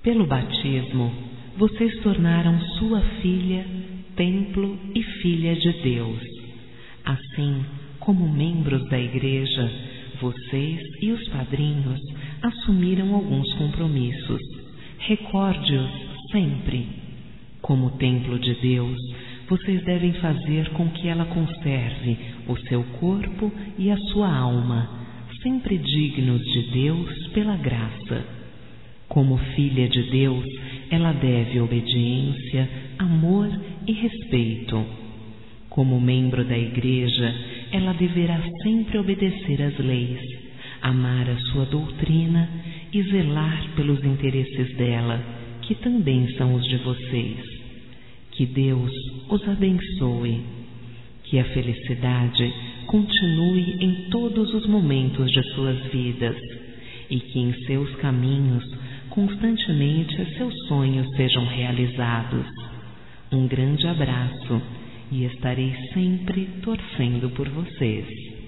Pelo batismo, vocês tornaram sua filha, templo e filha de Deus. Assim, como membros da Igreja, vocês e os padrinhos assumiram alguns compromissos. Recorde-os sempre. Como templo de Deus, vocês devem fazer com que ela conserve o seu corpo e a sua alma, sempre dignos de Deus pela graça. Como filha de Deus, ela deve obediência, amor e respeito. Como membro da Igreja, ela deverá sempre obedecer às leis, amar a sua doutrina e zelar pelos interesses dela, que também são os de vocês. Que Deus os abençoe. Que a felicidade continue em todos os momentos de suas vidas e que em seus caminhos constantemente seus sonhos sejam realizados. Um grande abraço e estarei sempre torcendo por vocês.